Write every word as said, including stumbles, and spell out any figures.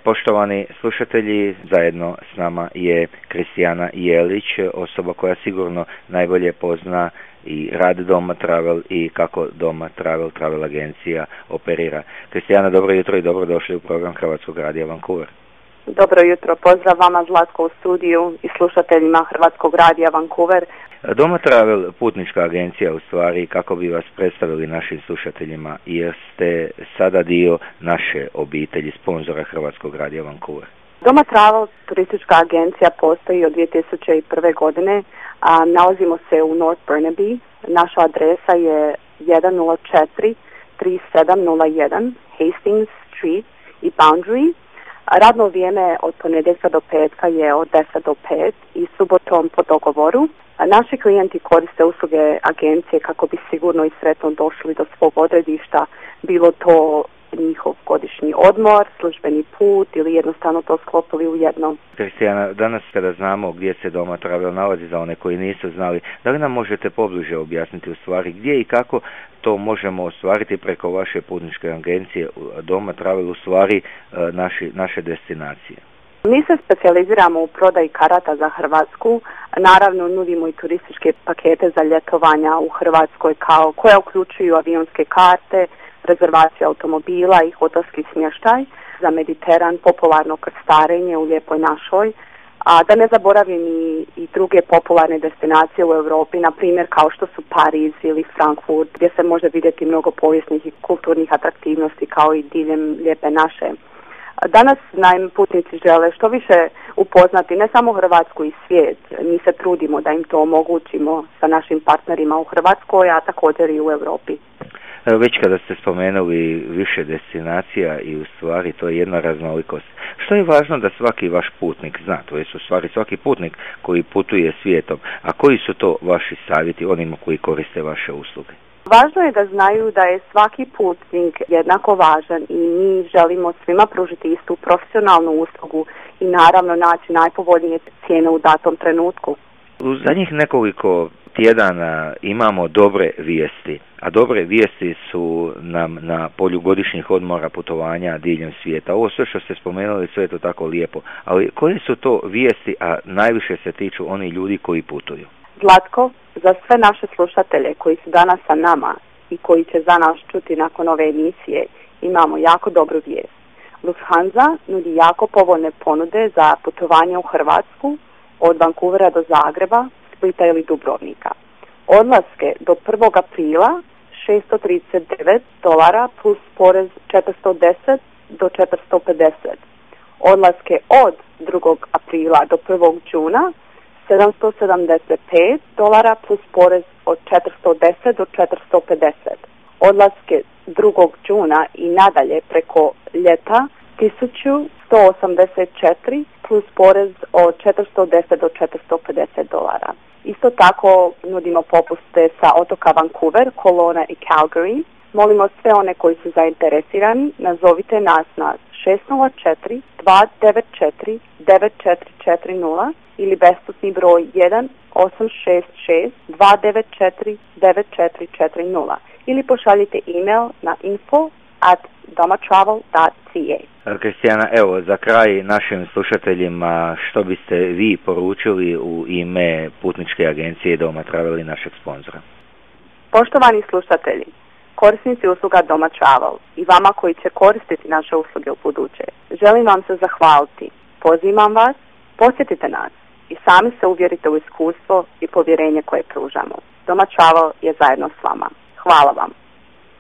Poštovani slušatelji, zajedno s nama je Kristijana Jelić, osoba koja sigurno najbolje pozna i rad Doma Travel i kako Doma Travel, Travel agencija operira. Kristijana, dobro jutro i dobrodošli u program Hrvatskog radija Vancouver. Dobro jutro, pozdrav vama Zlatko u studiju i slušateljima Hrvatskog radija Vancouver. Doma Travel, putnička agencija u stvari, kako bi vas predstavili našim slušateljima, jer ste sada dio naše obitelji, sponzora Hrvatskog radija Vancouver. Doma Travel, turistička agencija, postoji od dvije tisuće prve. godine. A, nalazimo se u North Burnaby. Naša adresa je jedan nula četiri tri sedam nula jedan Hastings Street i Boundary. Radno vrijeme od ponedjeljka do petka je od deset do pet i subotom po dogovoru. Naši klijenti koriste usluge agencije kako bi sigurno i sretno došli do svog odredišta, bilo to njihov godišnji odmor, službeni put ili jednostavno to sklopili u jednom. Kristijana, danas kada znamo gdje se Doma Travel nalazi, za one koji nisu znali, da li nam možete pobliže objasniti u stvari gdje i kako to možemo ostvariti preko vaše putničke agencije Doma Travel, u stvari naši, naše destinacije? Mi se specijaliziramo u prodaji karata za Hrvatsku. Naravno, nudimo i turističke pakete za ljetovanja u Hrvatskoj, kao koje uključuju avionske karte, rezervacije automobila i hotelski smještaj za Mediteran, popularno krstarenje u Lijepoj našoj. A da ne zaboravim i, i druge popularne destinacije u Europi, na primjer kao što su Pariz ili Frankfurt, gdje se može vidjeti mnogo povijesnih i kulturnih atraktivnosti kao i diljem Lijepe naše. Danas naime putnici žele što više upoznati ne samo Hrvatsku i svijet. Mi se trudimo da im to omogućimo sa našim partnerima u Hrvatskoj, a također i u Europi. Već kada ste spomenuli više destinacija i u stvari to je jedna raznolikost. Što je važno da svaki vaš putnik zna, to je u stvari svaki putnik koji putuje svijetom, a koji su to vaši savjeti onima koji koriste vaše usluge? Važno je da znaju da je svaki putnik jednako važan i mi želimo svima pružiti istu profesionalnu uslugu i naravno naći najpovoljnije cijene u datom trenutku. U zadnjih nekoliko tjedana imamo dobre vijesti, a dobre vijesti su nam na polju godišnjih odmora, putovanja diljem svijeta. Ovo sve što ste spomenuli, sve je to tako lijepo, ali koje su to vijesti, a najviše se tiču oni ljudi koji putuju? Zlatko, za sve naše slušatelje koji su danas sa nama i koji će za nas čuti nakon ove emisije, imamo jako dobru vijest. Lufthansa nudi jako povoljne ponude za putovanje u Hrvatsku od Vancouvera do Zagreba, Splita ili Dubrovnika. Odlaske do prvog aprila šesto trideset devet dolara plus porez četiristo deset do četiristo pedeset. Odlaske od drugog aprila do prvog juna sedamsto sedamdeset pet dolara plus porez od četiristo deset do četiristo pedeset. Odlaske drugog juna i nadalje preko ljeta tisuću sto osamdeset četiri plus porez od četiristo deset do četiristo pedeset dolara. Isto tako nudimo popuste sa otoka Vancouver, Kelowna i Calgary. Molimo sve one koji su zainteresirani, nazovite nas na šest nula četiri dva devet četiri devet četiri četiri nula ili besplatni broj jedan osam šest šest dva devet četiri devet četiri četiri nula ili pošaljite e-mail na info at domatravel dot c a. Kristijana, evo, za kraj našim slušateljima, što biste vi poručili u ime putničke agencije Doma Travel i našeg sponzora? Poštovani slušatelji, korisnici usluga Doma Travel i vama koji će koristiti naše usluge u buduće, želim vam se zahvaliti. Pozivam vas, posjetite nas i sami se uvjerite u iskustvo i povjerenje koje pružamo. Doma Travel je zajedno s vama. Hvala vam.